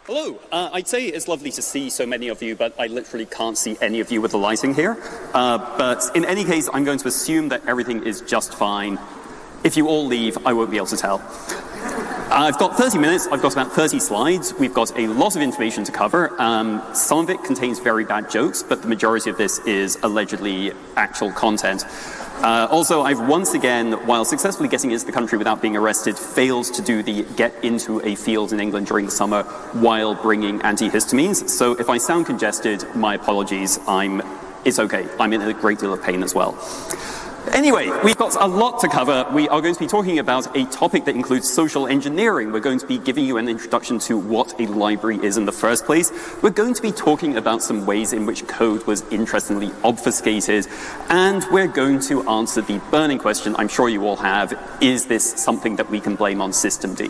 Hello. I'd say it's lovely to see so many of you, but I literally can't see any of you with the lighting here. But in any case, I'm going to assume that everything is just fine. If you all leave, I won't be able to tell. I've got 30 minutes. I've got about 30 slides. We've got a lot of information to cover. Some of it contains very bad jokes, but the majority of this is allegedly actual content. Also, I've once again, while successfully getting into the country without being arrested, failed to do the get into a field in England during the summer while bringing antihistamines. So if I sound congested, my apologies. It's okay. I'm in a great deal of pain as well. Anyway, we've got a lot to cover. We are going to be talking about a topic that includes social engineering. We're going to be giving you an introduction to what a library is in the first place. We're going to be talking about some ways in which code was interestingly obfuscated. And we're going to answer the burning question I'm sure you all have: is this something that we can blame on systemd?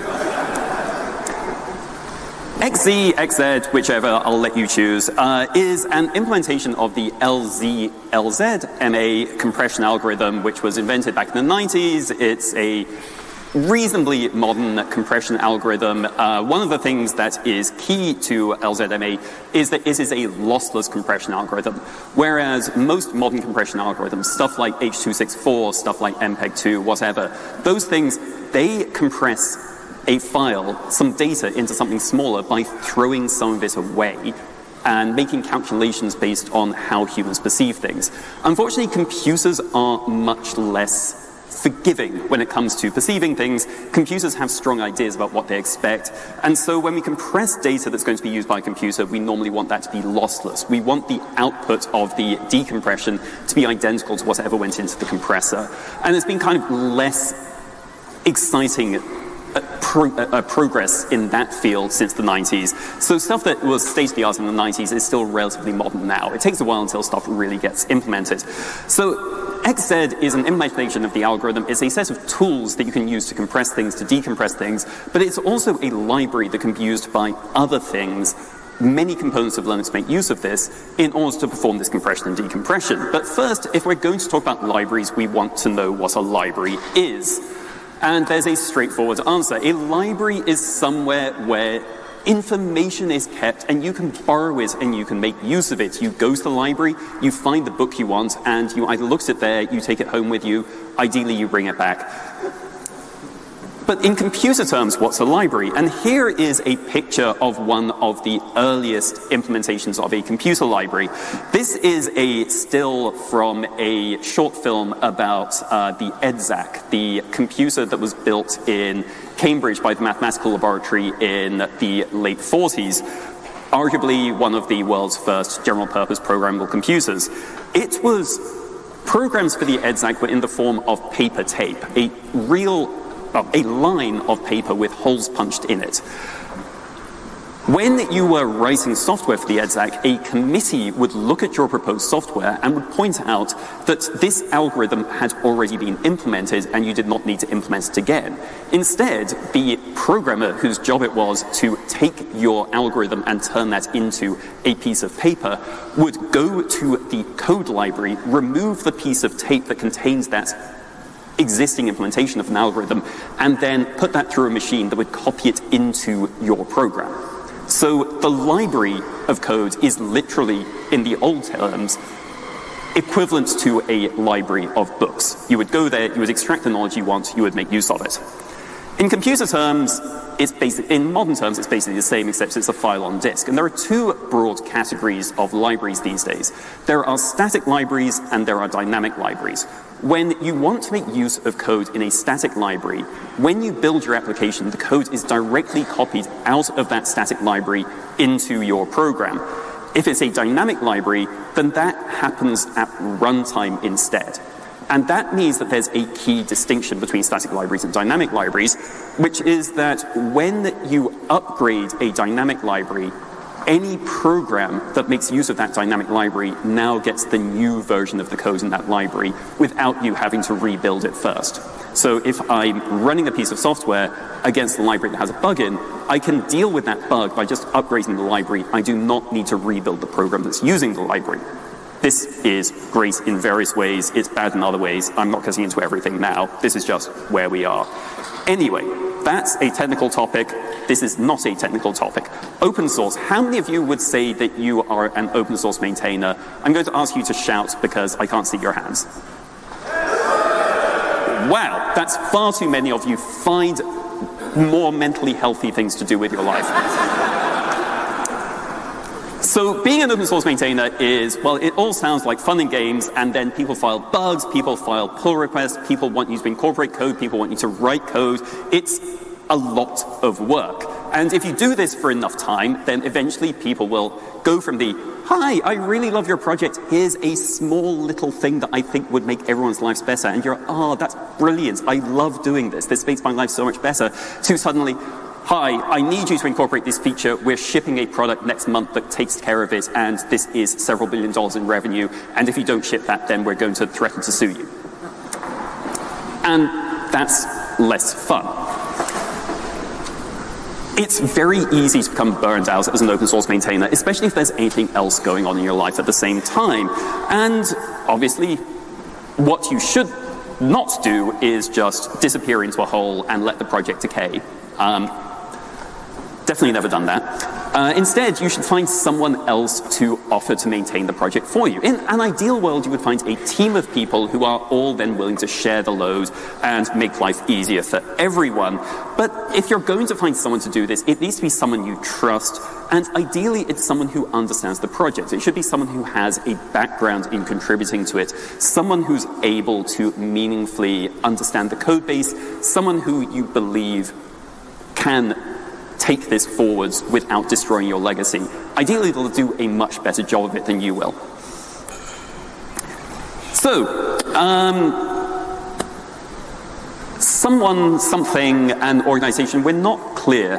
XZ, XZ, whichever, I'll let you choose, is an implementation of the LZMA compression algorithm, which was invented back in the 90s. It's a reasonably modern compression algorithm. One of the things that is key to LZMA is that it is a lossless compression algorithm, whereas most modern compression algorithms, stuff like H.264, stuff like MPEG-2, whatever, those things, they compress a file, some data, into something smaller by throwing some of it away and making calculations based on how humans perceive things. Unfortunately, computers are much less forgiving when it comes to perceiving things. Computers have strong ideas about what they expect, and so when we compress data that's going to be used by a computer, we normally want that to be lossless. We want the output of the decompression to be identical to whatever went into the compressor. And there's been kind of less exciting progress in that field since the 90s. So stuff that was state-of-the-art in the 90s is still relatively modern now. It takes a while until stuff really gets implemented. So XZ is an implementation of the algorithm. It's a set of tools that you can use to compress things, to decompress things, but it's also a library that can be used by other things. Many components of Linux make use of this in order to perform this compression and decompression. But first, if we're going to talk about libraries, we want to know what a library is. And there's a straightforward answer. A library is somewhere where information is kept and you can borrow it and you can make use of it. You go to the library, you find the book you want, and you either look at it there, you take it home with you, ideally you bring it back. But in computer terms, what's a library? And here is a picture of one of the earliest implementations of a computer library. This is a still from a short film about the EDSAC, the computer that was built in Cambridge by the Mathematical Laboratory in the late 40s. Arguably one of the world's first general-purpose programmable computers. Programs for the EDSAC were in the form of paper tape, a line of paper with holes punched in it. When you were writing software for the EDSAC, a committee would look at your proposed software and would point out that this algorithm had already been implemented and you did not need to implement it again. Instead, the programmer whose job it was to take your algorithm and turn that into a piece of paper would go to the code library, remove the piece of tape that contains that existing implementation of an algorithm, and then put that through a machine that would copy it into your program. So the library of code is literally, in the old terms, equivalent to a library of books. You would go there, you would extract the knowledge you want, you would make use of it. In computer terms, in modern terms, it's basically the same, except it's a file on disk. And there are two broad categories of libraries these days. There are static libraries and there are dynamic libraries. When you want to make use of code in a static library, when you build your application, the code is directly copied out of that static library into your program. If it's a dynamic library, then that happens at runtime instead. And that means that there's a key distinction between static libraries and dynamic libraries, which is that when you upgrade a dynamic library, any program that makes use of that dynamic library now gets the new version of the code in that library without you having to rebuild it first. So if I'm running a piece of software against a library that has a bug in, I can deal with that bug by just upgrading the library. I do not need to rebuild the program that's using the library. This is great in various ways, it's bad in other ways. I'm not getting into everything now. This is just where we are. Anyway, that's a technical topic. This is not a technical topic. Open source. How many of you would say that you are an open source maintainer? I'm going to ask you to shout because I can't see your hands. Wow, that's far too many of you. Find more mentally healthy things to do with your life. So being an open source maintainer is, well, it all sounds like fun and games, and then people file bugs, people file pull requests, people want you to incorporate code, people want you to write code. It's a lot of work. And if you do this for enough time, then eventually people will go from the, hi, I really love your project, here's a small little thing that I think would make everyone's lives better, and you're, oh, that's brilliant, I love doing this makes my life so much better, to suddenly, hi, I need you to incorporate this feature, we're shipping a product next month that takes care of it, and this is several $billion in revenue, and if you don't ship that, then we're going to threaten to sue you. And that's less fun. It's very easy to become burned out as an open source maintainer, especially if there's anything else going on in your life at the same time. And obviously, what you should not do is just disappear into a hole and let the project decay. Definitely never done that. Instead, you should find someone else to offer to maintain the project for you. In an ideal world, you would find a team of people who are all then willing to share the load and make life easier for everyone. But if you're going to find someone to do this, it needs to be someone you trust, and ideally it's someone who understands the project. It should be someone who has a background in contributing to it, someone who's able to meaningfully understand the code base, someone who you believe can take this forwards without destroying your legacy. Ideally, they'll do a much better job of it than you will. So, someone, something, an organization, we're not clear.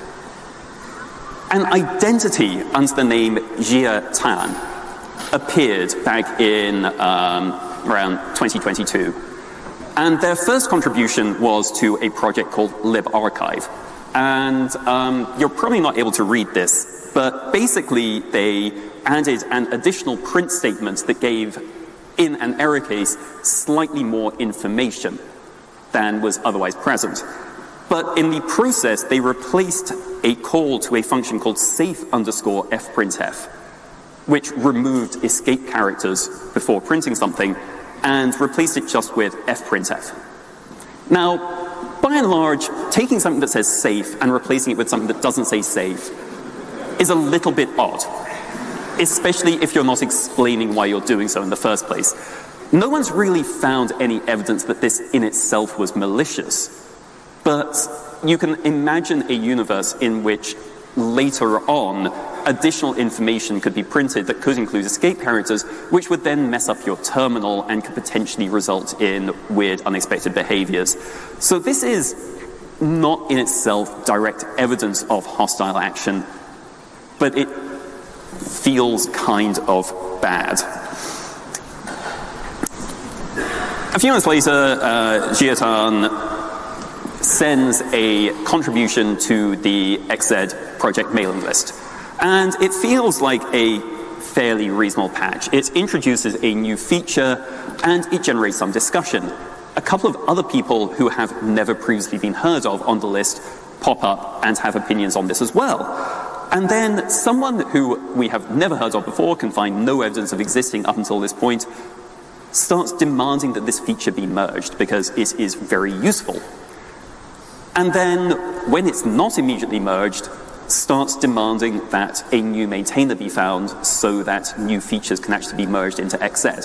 An identity under the name Jia Tan appeared back in around 2022. And their first contribution was to a project called libarchive. And you're probably not able to read this, but basically they added an additional print statement that gave, in an error case, slightly more information than was otherwise present. But in the process, they replaced a call to a function called safe_fprintf, which removed escape characters before printing something and replaced it just with fprintf. Now, by and large, taking something that says safe and replacing it with something that doesn't say safe is a little bit odd, especially if you're not explaining why you're doing so in the first place. No one's really found any evidence that this in itself was malicious, but you can imagine a universe in which later on additional information could be printed that could include escape characters, which would then mess up your terminal and could potentially result in weird, unexpected behaviors. So this is not in itself direct evidence of hostile action, but it feels kind of bad. A few months later, Jia Tan sends a contribution to the XZ project mailing list. And it feels like a fairly reasonable patch. It introduces a new feature and it generates some discussion. A couple of other people who have never previously been heard of on the list pop up and have opinions on this as well. And then someone who we have never heard of before, can find no evidence of existing up until this point, starts demanding that this feature be merged because it is very useful. And then, when it's not immediately merged, starts demanding that a new maintainer be found so that new features can actually be merged into XZ.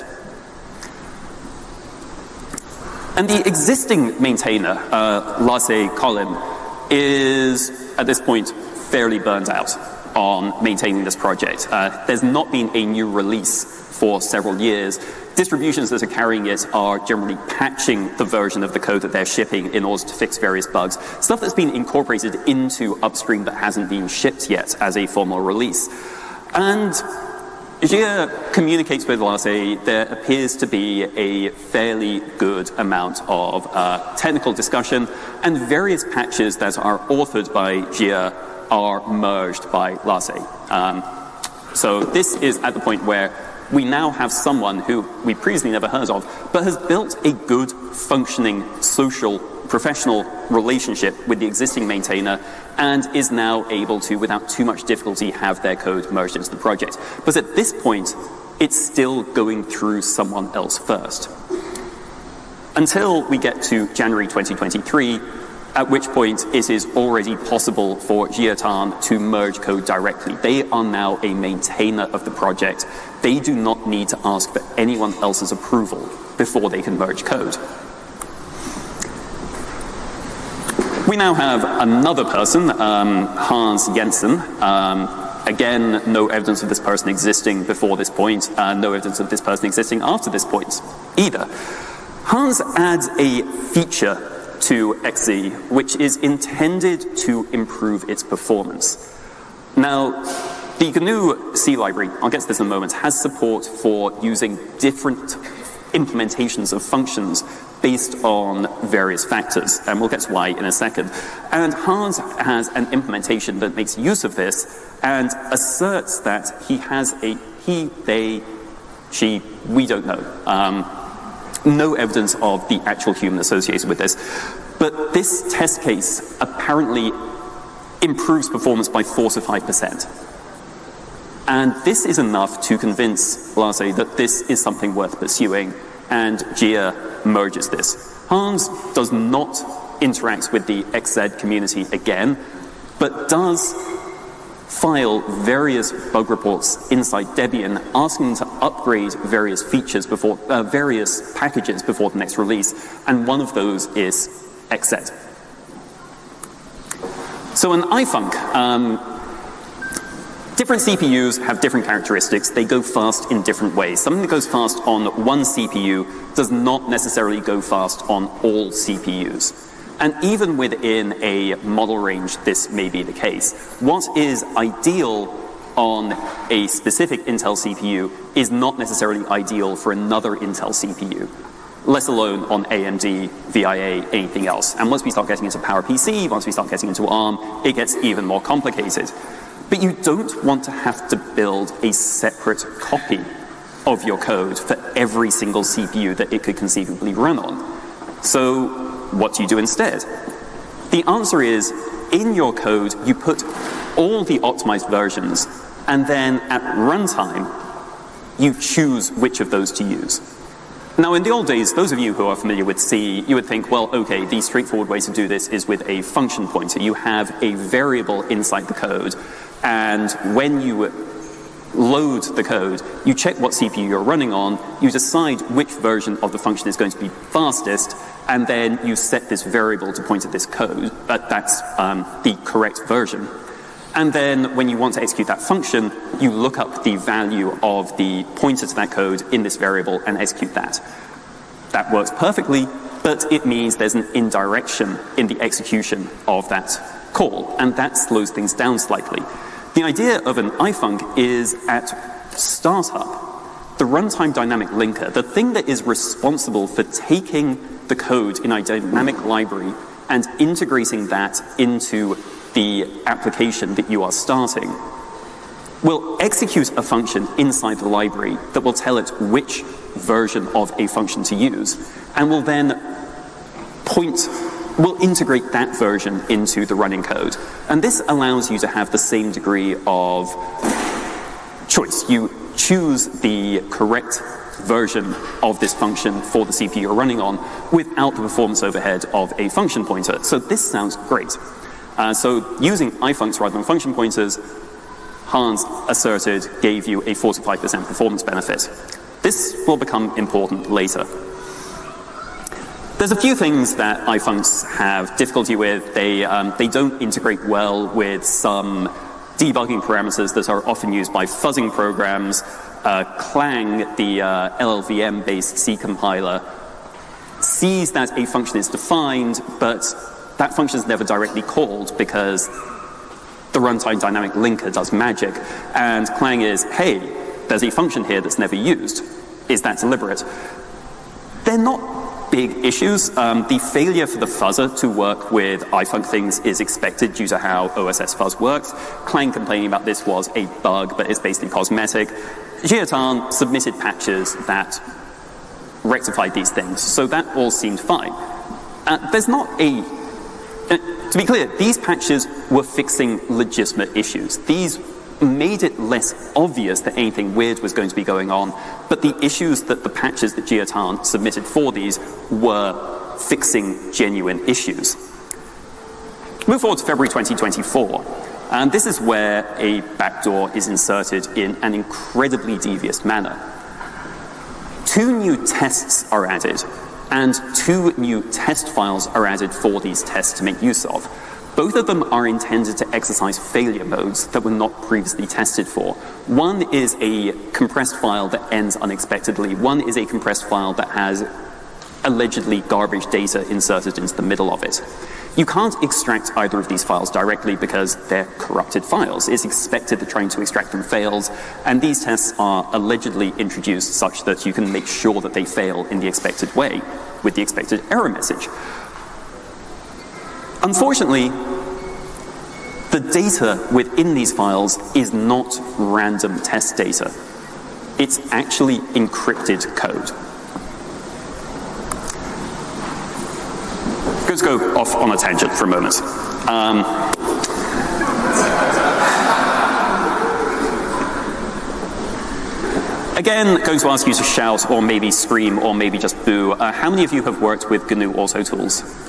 And the existing maintainer, Lasse Collin, is, at this point, fairly burned out on maintaining this project. There's not been a new release for several years. Distributions that are carrying it are generally patching the version of the code that they're shipping in order to fix various bugs. Stuff that's been incorporated into upstream that hasn't been shipped yet as a formal release. And Jia communicates with Lasse. There appears to be a fairly good amount of technical discussion, and various patches that are authored by Jia are merged by Lasse. So this is at the point where we now have someone who we previously never heard of, but has built a good, functioning, social, professional relationship with the existing maintainer and is now able to, without too much difficulty, have their code merged into the project. But at this point, it's still going through someone else first. Until we get to January 2023, at which point it is already possible for Jiatan to merge code directly. They are now a maintainer of the project. They do not need to ask for anyone else's approval before they can merge code. We now have another person, Hans Jensen. Again, no evidence of this person existing before this point, no evidence of this person existing after this point either. Hans adds a feature to XZ, which is intended to improve its performance. Now, the GNU C library, I'll get to this in a moment, has support for using different implementations of functions based on various factors, and we'll get to why in a second. And Hans has an implementation that makes use of this and asserts that he has a he, they, she, we don't know. No evidence of the actual human associated with this. But this test case apparently improves performance by 4 to 5%. And this is enough to convince Lasse that this is something worth pursuing, and Jia merges this. Hans does not interact with the XZ community again, but does file various bug reports inside Debian asking to upgrade various features before, various packages before the next release, and one of those is XZ. So an iFunc, different CPUs have different characteristics. They go fast in different ways. Something that goes fast on one CPU does not necessarily go fast on all CPUs. And even within a model range, this may be the case. What is ideal on a specific Intel CPU is not necessarily ideal for another Intel CPU, let alone on AMD, VIA, anything else. And once we start getting into PowerPC, once we start getting into ARM, it gets even more complicated. But you don't want to have to build a separate copy of your code for every single CPU that it could conceivably run on. So what do you do instead? The answer is, in your code, you put all the optimized versions, and then at runtime, you choose which of those to use. Now, in the old days, those of you who are familiar with C, you would think, well, okay, the straightforward way to do this is with a function pointer. You have a variable inside the code, and when you load the code, you check what CPU you're running on, you decide which version of the function is going to be fastest, and then you set this variable to point at this code. That's the correct version. And then when you want to execute that function, you look up the value of the pointer to that code in this variable and execute that. That works perfectly, but it means there's an indirection in the execution of that call, and that slows things down slightly. The idea of an iFunc is at startup, the runtime dynamic linker, the thing that is responsible for taking the code in a dynamic library and integrating that into the application that you are starting, will execute a function inside the library that will tell it which version of a function to use, and will then will integrate that version into the running code. And this allows you to have the same degree of choice. You choose the correct version of this function for the CPU you're running on without the performance overhead of a function pointer. So this sounds great. So using iFuncs rather than function pointers, Hans asserted, gave you a 45% performance benefit. This will become important later. There's a few things that iFuncs have difficulty with. They don't integrate well with some debugging parameters that are often used by fuzzing programs. Clang, the LLVM-based C compiler, sees that a function is defined, but that function is never directly called because the runtime dynamic linker does magic. And Clang is, hey, there's a function here that's never used. Is that deliberate? They're not big issues. The failure for the fuzzer to work with ifunc things is expected due to how OSS fuzz works. Clang complaining about this was a bug, but it's basically cosmetic. Jiatan submitted patches that rectified these things, so that all seemed fine. There's not a... to be clear, these patches were fixing legitimate issues. These made it less obvious that anything weird was going to be going on, but the issues that the patches that Jiatan submitted for these were fixing genuine issues. Move forward to February 2024, and this is where a backdoor is inserted in an incredibly devious manner. 2 new tests are added, and 2 new test files are added for these tests to make use of. Both of them are intended to exercise failure modes that were not previously tested for. One is a compressed file that ends unexpectedly. One is a compressed file that has allegedly garbage data inserted into the middle of it. You can't extract either of these files directly because they're corrupted files. It's expected that trying to extract them fails, and these tests are allegedly introduced such that you can make sure that they fail in the expected way with the expected error message. Unfortunately, the data within these files is not random test data. It's actually encrypted code. Let's go off on a tangent for a moment. Again, going to ask you to shout or maybe scream or maybe just boo. How many of you have worked with GNU AutoTools?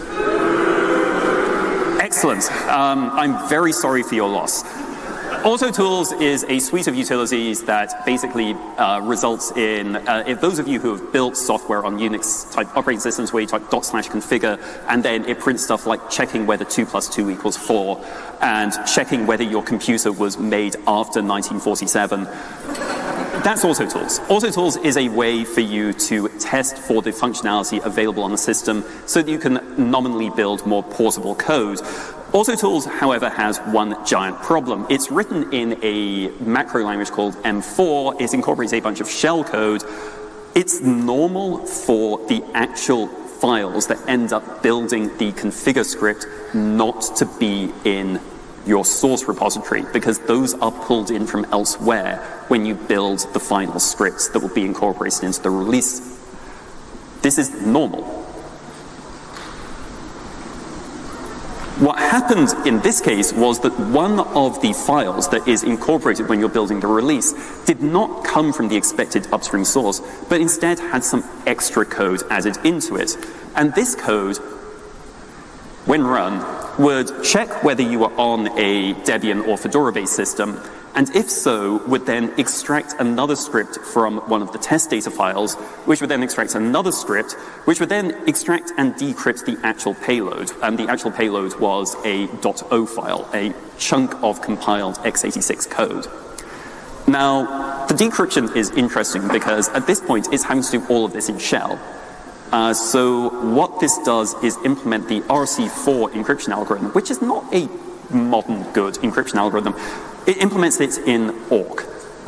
Excellent. I'm very sorry for your loss. AutoTools is a suite of utilities that basically results in, if those of you who have built software on Unix-type operating systems where you type /configure, and then it prints stuff like checking whether 2 + 2 = 4, and checking whether your computer was made after 1947. That's AutoTools. AutoTools is a way for you to test for the functionality available on the system so that you can nominally build more portable code. AutoTools, however, has one giant problem. It's written in a macro language called M4. It incorporates a bunch of shell code. It's normal for the actual files that end up building the configure script not to be in your source repository, because those are pulled in from elsewhere when you build the final scripts that will be incorporated into the release. This is normal. What happened in this case was that one of the files that is incorporated when you're building the release did not come from the expected upstream source, but instead had some extra code added into it. And this code, when run, would check whether you were on a Debian or Fedora-based system, and if so, would then extract another script from one of the test data files, which would then extract another script, which would then extract and decrypt the actual payload. And the actual payload was a .o file, a chunk of compiled x86 code. Now, the decryption is interesting because at this point, it's having to do all of this in shell. So what this does is implement the RC4 encryption algorithm, which is not a modern good encryption algorithm. It implements it in awk.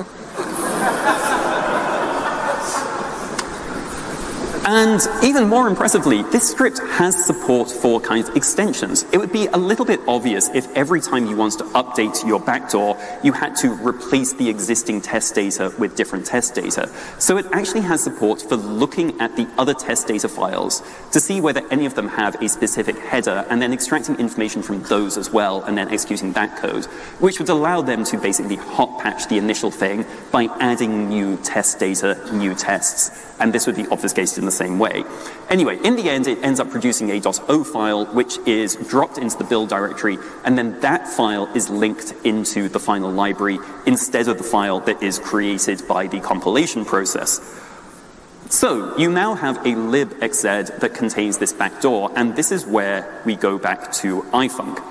And even more impressively, this script has support for kind of extensions. It would be a little bit obvious if every time you wanted to update your backdoor, you had to replace the existing test data with different test data. So it actually has support for looking at the other test data files to see whether any of them have a specific header, and then extracting information from those as well, and then executing that code, which would allow them to basically hot patch the initial thing by adding new test data, new tests. And this would be obfuscated in the same way. Anyway, in the end, it ends up producing a .o file, which is dropped into the build directory, and then that file is linked into the final library instead of the file that is created by the compilation process. So you now have a libxz that contains this backdoor, and this is where we go back to ifunc.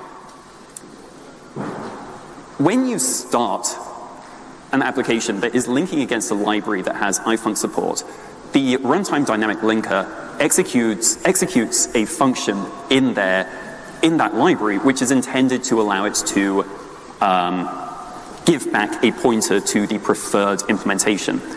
When you start an application that is linking against a library that has ifunc support, the runtime dynamic linker executes a function in there, in that library, which is intended to allow it to give back a pointer to the preferred implementation.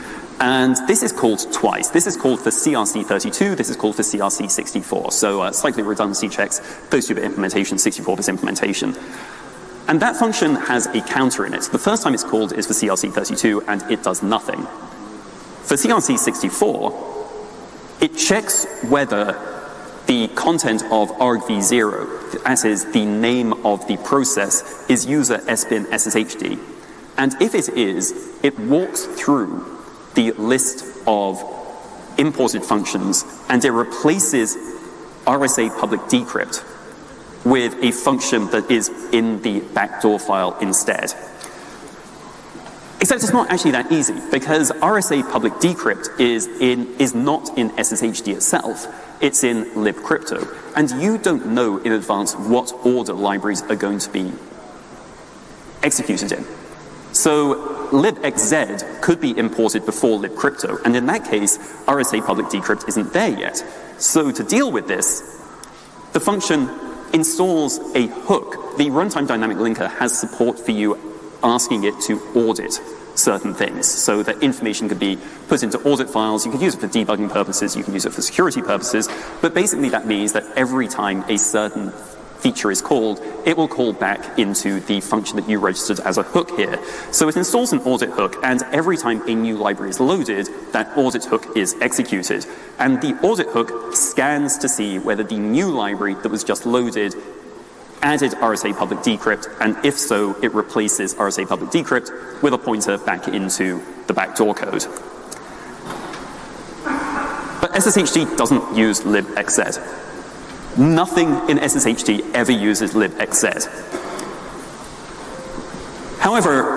And this is called twice. This is called for CRC32, this is called for CRC64. So slightly redundancy checks, 32-bit implementation, 64-bit implementation. And that function has a counter in it. The first time it's called is for CRC32, and it does nothing. For CRC64, it checks whether the content of argv0, that is the name of the process, is user sbin sshd. And if it is, it walks through the list of imported functions and it replaces RSA public decrypt with a function that is in the backdoor file instead. Except it's not actually that easy, because RSA public decrypt is not in SSHD itself, it's in libcrypto. And you don't know in advance what order libraries are going to be executed in. So libxz could be imported before libcrypto, and in that case, RSA public decrypt isn't there yet. So to deal with this, the function installs a hook. The runtime dynamic linker has support for you asking it to audit certain things, so that information could be put into audit files. You could use it for debugging purposes, you can use it for security purposes, but basically that means that every time a certain feature is called, it will call back into the function that you registered as a hook here. So it installs an audit hook, and every time a new library is loaded, that audit hook is executed. And the audit hook scans to see whether the new library that was just loaded added RSA public decrypt, and if so, it replaces RSA public decrypt with a pointer back into the backdoor code. But SSHD doesn't use libxz. Nothing in SSHD ever uses libxz. However,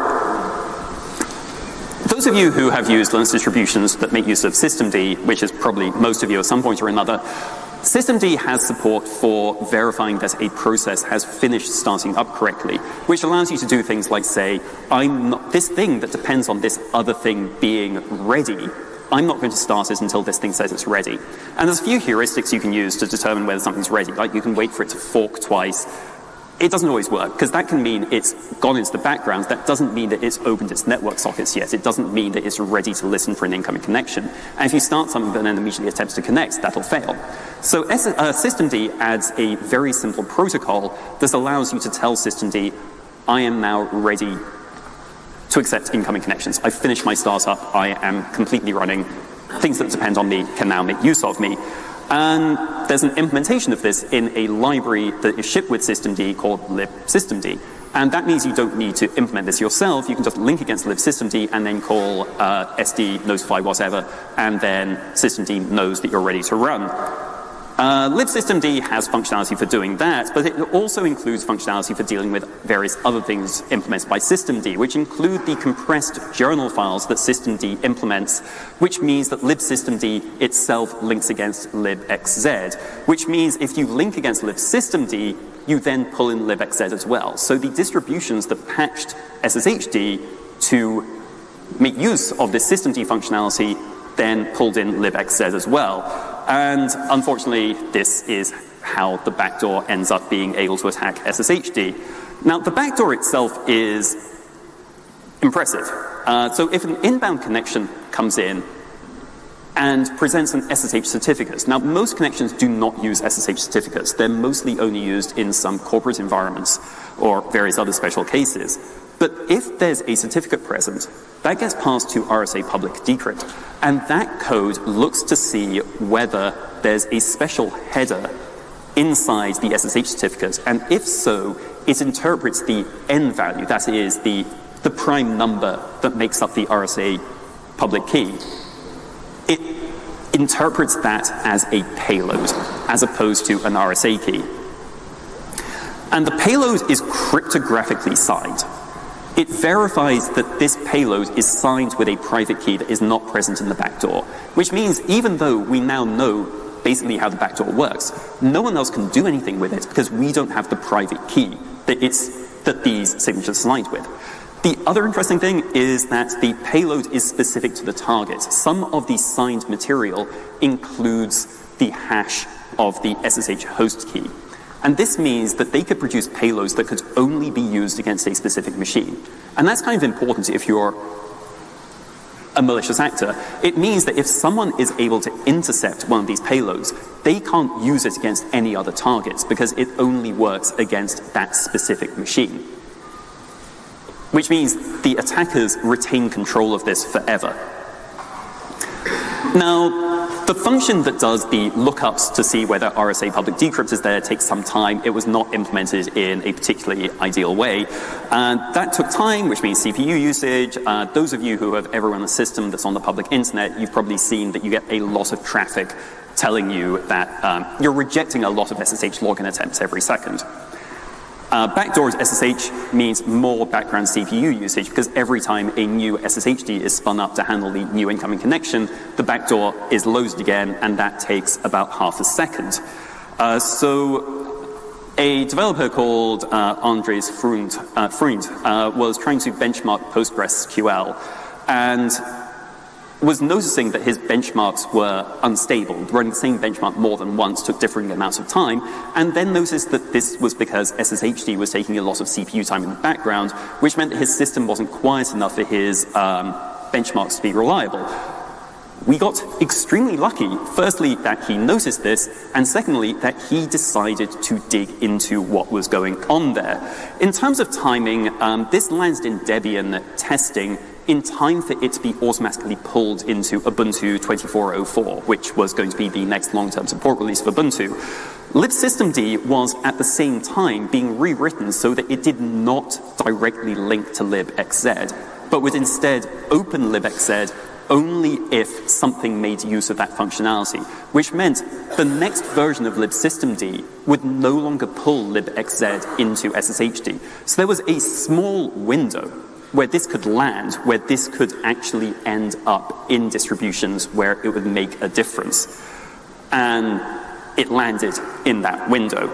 those of you who have used Linux distributions that make use of systemd, which is probably most of you at some point or another, systemd has support for verifying that a process has finished starting up correctly, which allows you to do things like say, this thing that depends on this other thing being ready, I'm not going to start it until this thing says it's ready. And there's a few heuristics you can use to determine whether something's ready. Like you can wait for it to fork twice. It doesn't always work, because that can mean it's gone into the background. That doesn't mean that it's opened its network sockets yet. It doesn't mean that it's ready to listen for an incoming connection. And if you start something that then immediately attempts to connect, that'll fail. So systemd adds a very simple protocol that allows you to tell systemd, I am now ready to accept incoming connections. I've finished my startup. I am completely running. Things that depend on me can now make use of me. And there's an implementation of this in a library that is shipped with systemd called libsystemd. And that means you don't need to implement this yourself. You can just link against libsystemd and then call SD notify whatever, and then systemd knows that you're ready to run. Libsystemd has functionality for doing that, but it also includes functionality for dealing with various other things implemented by systemd, which include the compressed journal files that systemd implements, which means that libsystemd itself links against libxz, which means if you link against libsystemd, you then pull in libxz as well. So the distributions that patched SSHD to make use of this systemd functionality then pulled in libxz as well. And unfortunately, this is how the backdoor ends up being able to attack SSHD. Now, the backdoor itself is impressive. So if an inbound connection comes in and presents an SSH certificate, now most connections do not use SSH certificates. They're mostly only used in some corporate environments or various other special cases. But if there's a certificate present, that gets passed to RSA public decrypt, and that code looks to see whether there's a special header inside the SSH certificate, and if so, it interprets the N value, that is the prime number that makes up the RSA public key. It interprets that as a payload, as opposed to an RSA key. And the payload is cryptographically signed. It verifies that this payload is signed with a private key that is not present in the backdoor, which means even though we now know basically how the backdoor works, no one else can do anything with it because we don't have the private key that these signatures are signed with. The other interesting thing is that the payload is specific to the target. Some of the signed material includes the hash of the SSH host key. And this means that they could produce payloads that could only be used against a specific machine. And that's kind of important if you're a malicious actor, it means that if someone is able to intercept one of these payloads, they can't use it against any other targets because it only works against that specific machine. Which means the attackers retain control of this forever. Now, the function that does the lookups to see whether RSA public decrypt is there takes some time. It was not implemented in a particularly ideal way. And that took time, which means CPU usage. Those of you who have ever run a system that's on the public internet, you've probably seen that you get a lot of traffic telling you that you're rejecting a lot of SSH login attempts every second. Backdoors SSH means more background CPU usage because every time a new SSHD is spun up to handle the new incoming connection, the backdoor is loaded again, and that takes about half a second. So a developer called Andres Freund was trying to benchmark PostgreSQL and was noticing that his benchmarks were unstable. Running the same benchmark more than once took differing amounts of time, and then noticed that this was because SSHD was taking a lot of CPU time in the background, which meant that his system wasn't quiet enough for his benchmarks to be reliable. We got extremely lucky, firstly, that he noticed this, and secondly, that he decided to dig into what was going on there. In terms of timing, this landed in Debian testing in time for it to be automatically pulled into Ubuntu 24.04, which was going to be the next long-term support release of Ubuntu. libsystemd was at the same time being rewritten so that it did not directly link to libxz, but would instead open libxz only if something made use of that functionality, which meant the next version of libsystemd would no longer pull libxz into SSHD. So there was a small window where this could land, where this could actually end up in distributions where it would make a difference. And it landed in that window.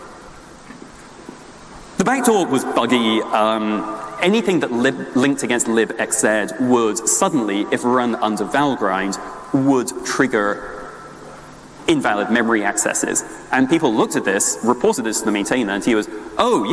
The backdoor was buggy. Anything that linked against libxz would suddenly, if run under Valgrind, would trigger invalid memory accesses. And people looked at this, reported this to the maintainer, and he was, oh,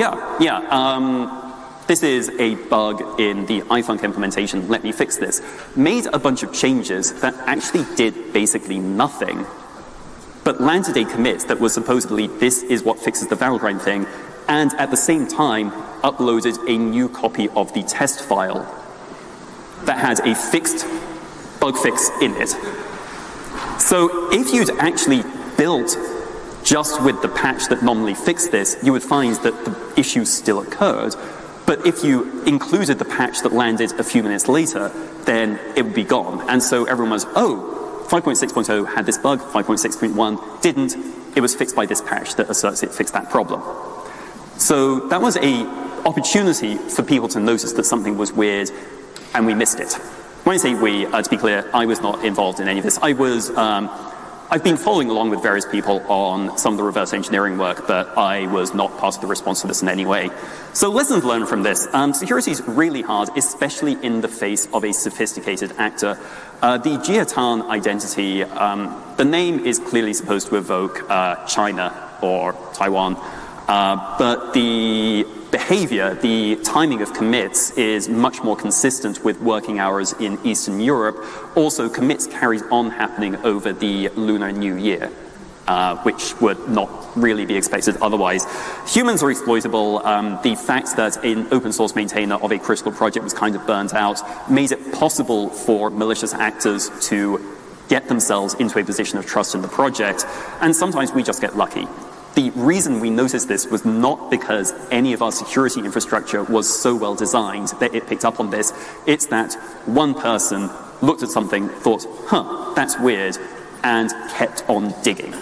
this is a bug in the iFunk implementation, let me fix this. Made a bunch of changes that actually did basically nothing, but landed a commit that was supposedly this is what fixes the Valgrind thing, and at the same time uploaded a new copy of the test file that had a fixed bug fix in it. So if you'd actually built just with the patch that normally fixed this, you would find that the issue still occurred. But if you included the patch that landed a few minutes later, then it would be gone. And so everyone was, oh, 5.6.0 had this bug, 5.6.1 didn't. It was fixed by this patch that asserts it fixed that problem. So that was an opportunity for people to notice that something was weird, and we missed it. When I say we, to be clear, I was not involved in any of this. I've been following along with various people on some of the reverse engineering work, but I was not part of the response to this in any way. So lessons learned from this. Security is really hard, especially in the face of a sophisticated actor. The Jiatan identity, the name is clearly supposed to evoke China or Taiwan, but the behavior, the timing of commits is much more consistent with working hours in Eastern Europe. Also, commits carried on happening over the Lunar New Year, which would not really be expected otherwise. Humans are exploitable. The fact that an open source maintainer of a critical project was kind of burnt out made it possible for malicious actors to get themselves into a position of trust in the project, and sometimes we just get lucky. The reason we noticed this was not because any of our security infrastructure was so well designed that it picked up on this. It's that one person looked at something, thought, that's weird, and kept on digging.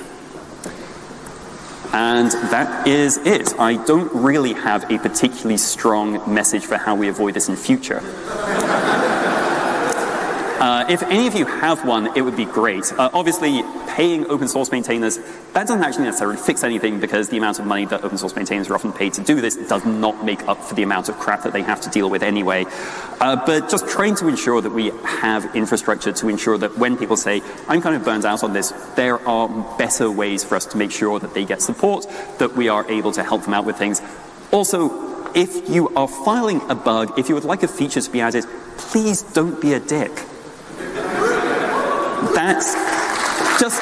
And that is it. I don't really have a particularly strong message for how we avoid this in future. If any of you have one, it would be great. Obviously, paying open source maintainers, that doesn't actually necessarily fix anything because the amount of money that open source maintainers are often paid to do this does not make up for the amount of crap that they have to deal with anyway. But just trying to ensure that we have infrastructure to ensure that when people say, I'm kind of burned out on this, there are better ways for us to make sure that they get support, that we are able to help them out with things. Also, if you are filing a bug, if you would like a feature to be added, please don't be a dick. that's just...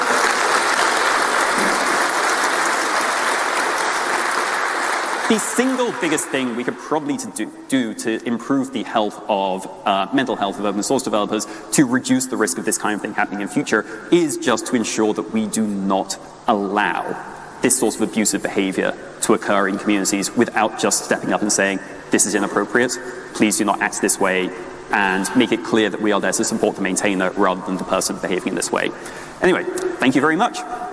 The single biggest thing we could probably do to improve the health of mental health of open source developers to reduce the risk of this kind of thing happening in future is just to ensure that we do not allow this sort of abusive behavior to occur in communities without just stepping up and saying, this is inappropriate, please do not act this way, and make it clear that we are there to support the maintainer rather than the person behaving in this way. Anyway, thank you very much.